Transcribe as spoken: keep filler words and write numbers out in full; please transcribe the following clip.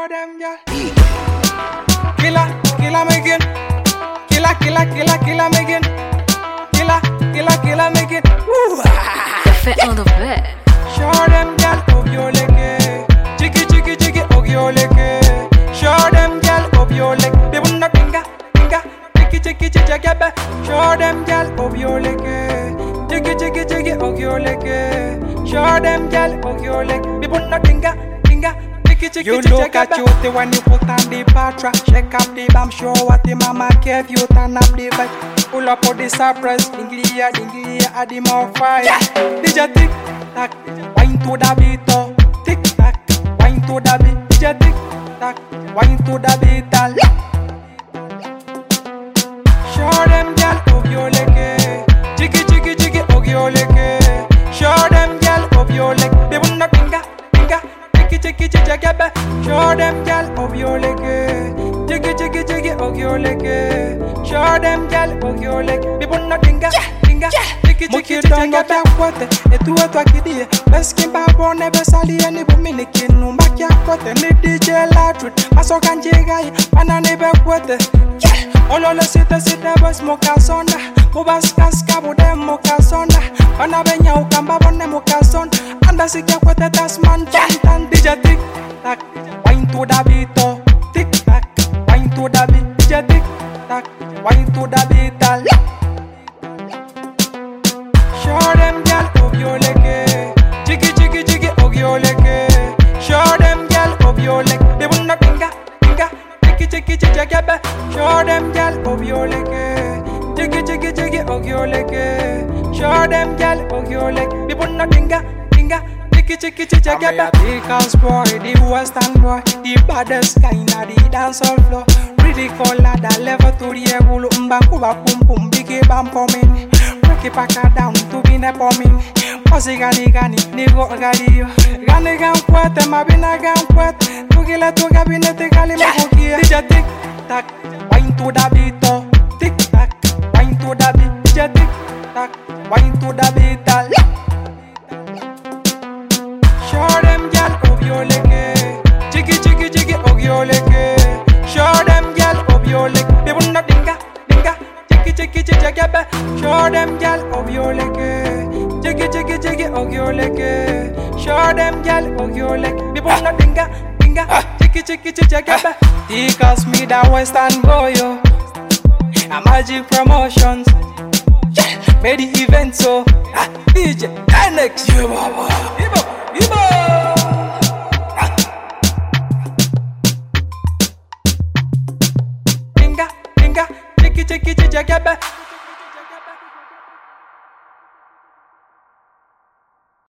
them, girl. Killer, killer Megan. Killer, killer, killer, killer Megan. Killer, killer, killer Megan. The fit on the bed. Show them, girl, of your leg. Jiggy, jiggy, jiggy, of your leg. Show them, girl, of your leg. They will not finger, finger. Jiggy, jiggy, jiggy, jiggy. Show them, girl, of your leg. Jiggy, jiggy, jiggy, of your leg. Show them, girl, of your leg. They will not finger, finger. You look at you when you put on the patra. Check up the bam, show what the mama gave you. Turn up the vibe, pull up on the surprise. Dinglia, dinglia, add the more fire. D J tick tack, wine to the beat, oh. Tick tack, wine to the beat. D J tick tack, wine to the beat. Show them girl of your leg, jiggy jiggy jiggy of your leg. Show them girl of your leg, they will not finger, finger. Jiggy jiggy jiggy, show them girl of your leg. Jiggy jiggy jiggy of your leg. Show them girl of your leg. People not finger, finger. Jiggy jiggy jiggy, get a quote. Et tu es toi qui dis, parce qu'il va bon ne va salir ni pour mine qui nous marque à côté. Ni D J la truth, ma so kan jega, pana ne va quote. Olo le site site bas mokasonda, mobas kaska bude mokasonda. Pana benya ukamba bonne mokason. Anda sikia quote tasman tan. D J tick tack, wine to the beat, oh. Tick tack, wine to the beat. D J tick tack, wine to the beat. Show them girl of your leg, jiggy jiggy jiggy of your leg. Show them girl of your leg, they will not finger, finger. Jiggy jiggy jiggy jiggy. Show them girl of your leg, jiggy jiggy jiggy of your leg. Show them girl of your leg, they will not finger, finger. Chicky chicky chicky get the house boy, the western boy, the baddest kind of the dancehall floor. Really call at the level to the ego, umba kuba pum pum, big bam coming. Break it back down to be ne poming. Posi gani gani, nigo gani yo. Gani gan kwete, mabina gan kwete. Tugile tu gabinete gali mabukia. D J tick tack, wine to the beat, oh. Tick tack, wine to the beat. D J tick tack, wine to the beat. Show them girl of your leg, jiggy jiggy jiggy of your leg. Show them girl of your leg, they will not dinga dinga, jiggy jiggy jiggy jiggy. Show them girl of your leg, jiggy jiggy jiggy of your leg. Show them girl of your leg, they will not dinga dinga, jiggy jiggy jiggy jiggy. He calls me the western boy, yo. A magic promotions, made the event so. D J Next, you baba. Ibo! Finger, finger, jiggy, jiggy, jiggy, jiggy,